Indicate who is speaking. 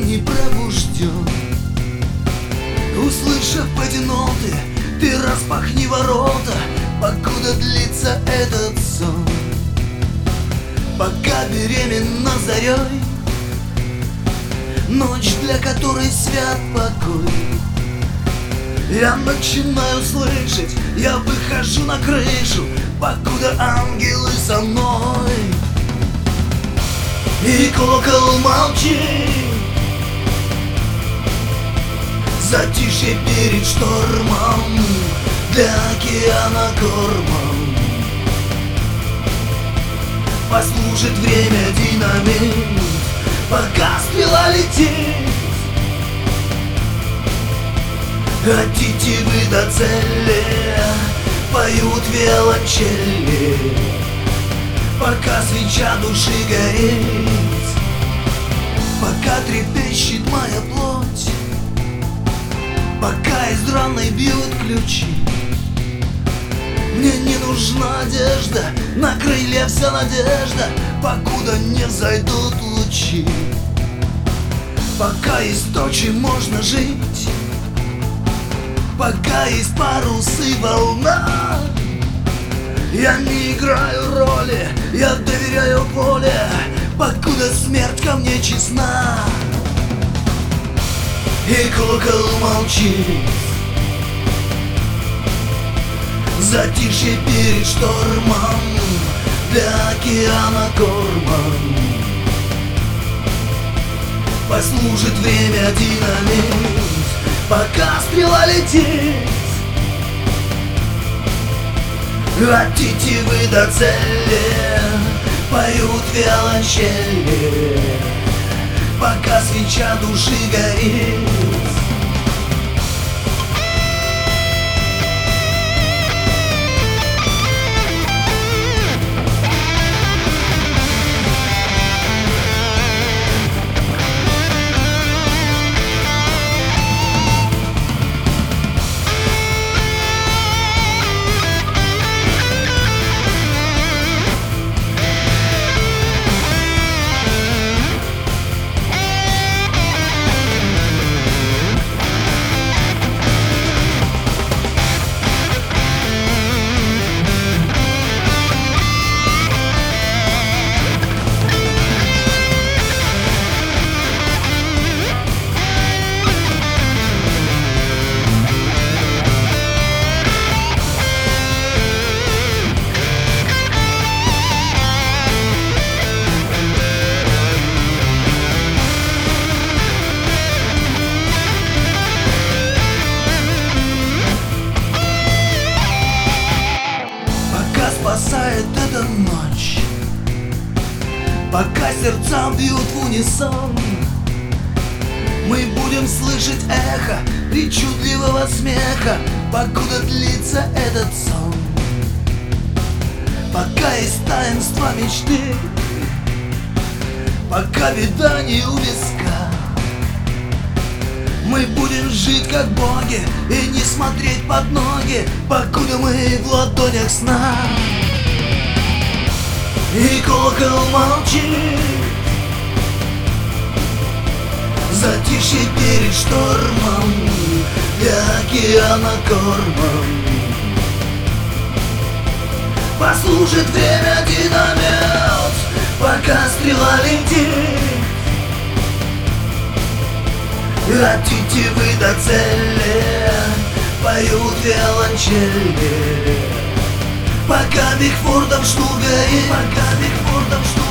Speaker 1: сон не пробужден. Услышав эти ноты, ты распахни ворота, покуда длится этот сон. Пока беременна зарей, ночь, для которой свят покой. Я начинаю слышать, я выхожу на крышу, покуда ангелы со мной. И колокол молчит, затишье перед штормом, для океана кормом. Послужит время динамит, пока стрела летит. Хотите вы до цели, поют виолончели, пока свеча души горит, пока трепещет моя плоть, пока из драной бьют ключи. Мне не нужна одежда, на крылья вся надежда, покуда не взойдут лучи. Пока есть то, чем можно жить, пока есть парус и волна. Я не играю роли, я доверяю воле, покуда смерть ко мне честна. И колокол молчит, затишье перед штормом, для океана кормом. Послужит время динамит, пока стрела летит. Хотите вы до цели, поют виолончели, пока свеча души горит. Спасает эта ночь, пока сердца бьют в унисон. Мы будем слышать эхо причудливого смеха, покуда длится этот сон. Пока есть таинство мечты, пока беда не у виска, мы будем жить как боги и не смотреть под ноги, покуда мы в ладонях сна. И колокол молчит, затишье перед штормом, для океана кормом. Послужит время динамит, пока стрела летит. Хотите вы до цели, поют виолончели, пока Бигфордом штурм горит, пока Бигфордом штурм